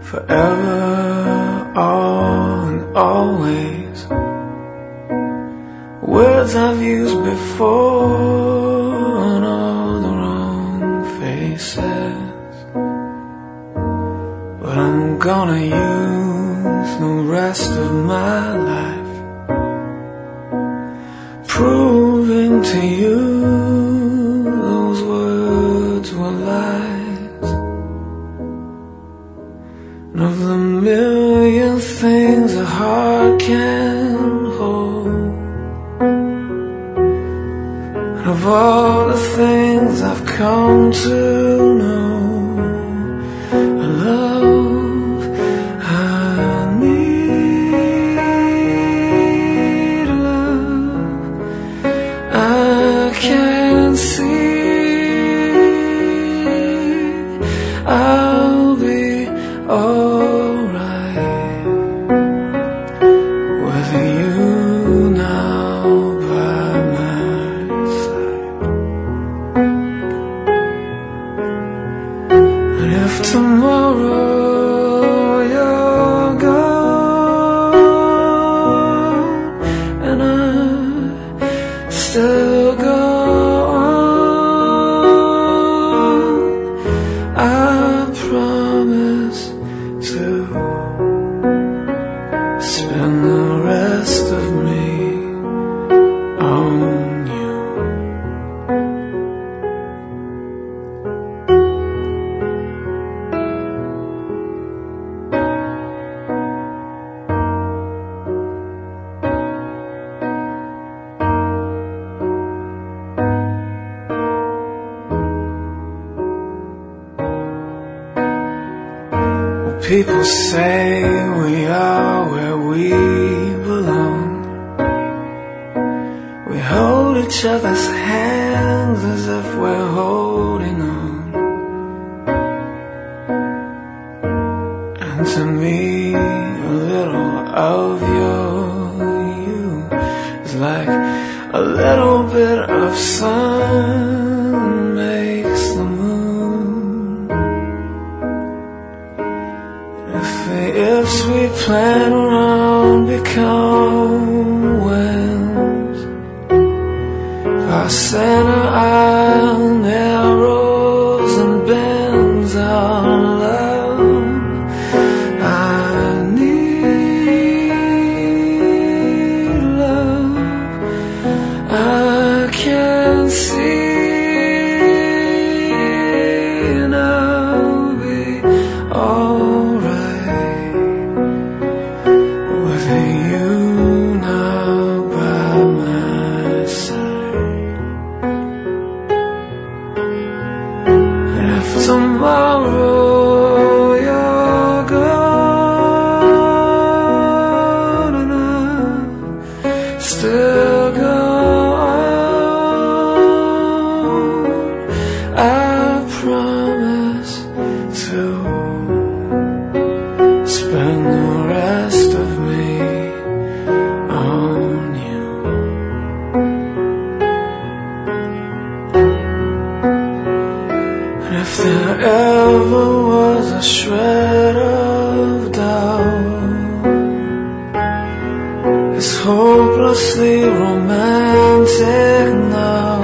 forever, all and always. Words I've used before on all the wrong faces, but I'm gonna use the rest of my life proving to you those words were lies. And of the million things a heart can hold, and of all the things I've come to know, a love I need, a love I can't see. I'll be alright with you now by my side. And if tomorrow you're gone and I still go on, I promise to spend the rest of me on you. People say we are where we belong. We hold each other's hands as if we're holding on. And to me, a little of your you is like a little bit of sun makes the moon. The ifs we plan around become wins. If our center aisle narrows and bends our love, I need love I can't see. And I'll be alright with you now by my side. And if tomorrow you're gone and I still go on, I promise to spend the rest of me on you. And if there ever was a shred of doubt, it's hopelessly romantic now.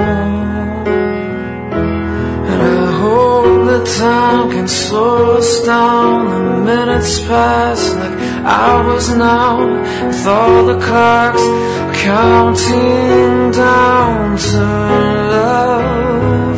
And I hope that time can slow us down. The minutes pass like hours now, with all the clocks counting down to love.